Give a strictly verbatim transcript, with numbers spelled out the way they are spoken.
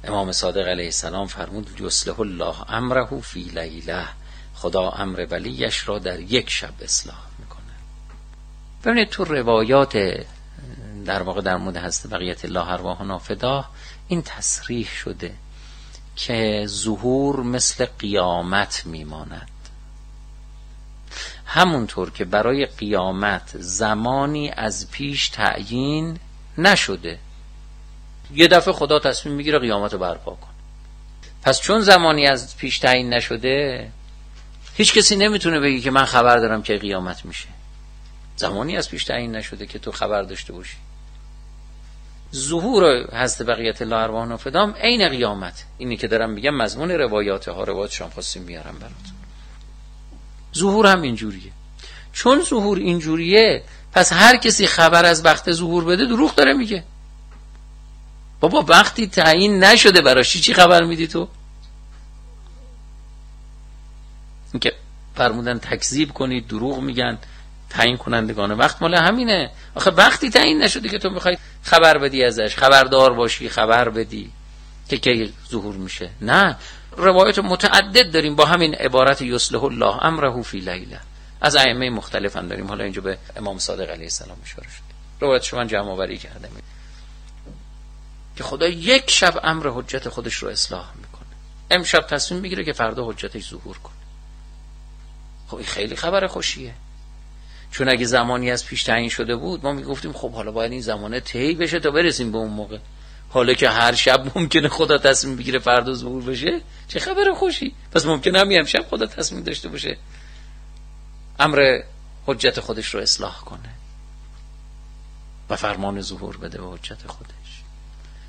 امام صادق علیه السلام فرمود یصلح الله امره فی لیله، خدا امر ولیش را در یک شب اصلاح میکنه. ببینید تو روایات در واقع در مورد حضرت بقیت الله ارواحنا فداه این تصریح شده که ظهور مثل قیامت میماند. همونطور که برای قیامت زمانی از پیش تعیین نشده، یه دفعه خدا تصمیم میگیره قیامت رو برپا کن. پس چون زمانی از پیش تعیین نشده، هیچ کسی نمیتونه بگی که من خبر دارم که قیامت میشه. زمانی از پیش تعیین نشده که تو خبر داشته باشی. ظهور حضرت بقیت الله ارواحنا فدام عین قیامت. اینی که دارم میگم مضمون روایات ها، روایاتشان خواستیم بیارم براتون. ظهور هم اینجوریه. چون ظهور اینجوریه، پس هر کسی خبر از وقت ظهور بده دروغ داره میگه. بابا وقتی تعیین نشده براش چی خبر میدی تو؟ اینکه فرمودن تکذیب کنید، دروغ میگن، تعیین کنندگان وقت مال همینه. آخه وقتی تعیین نشده که تو میخوای خبر بدی ازش، خبردار باشی، خبر بدی که کی ظهور میشه. نه، روایت متعدد داریم با همین عبارت یصلح الله امره فی لیله، از ائمه مختلف هم داریم. حالا اینجا به امام صادق علیه السلام اشاره شده. روایتش من جمع آوری کردم که خدا یک شب امر حجت خودش رو اصلاح میکنه. امشب تصمیم میگیره که فردا حجتش ظهور کنه. خب این خیلی خبر خوشیه. چون اگه زمانی از پیش تعیین شده بود، ما میگفتیم خب حالا باید این زمانه طی بشه تا برسیم به اون موقع. حالا که هر شب ممکنه خدا تصمیم بگیره فردا ظهور بشه، چه خبر خوشی. پس ممکنه همین امشب خدا تصمیم داشته باشه امر حجت خودش رو اصلاح کنه و فرمان ظهور بده به حجت خودش.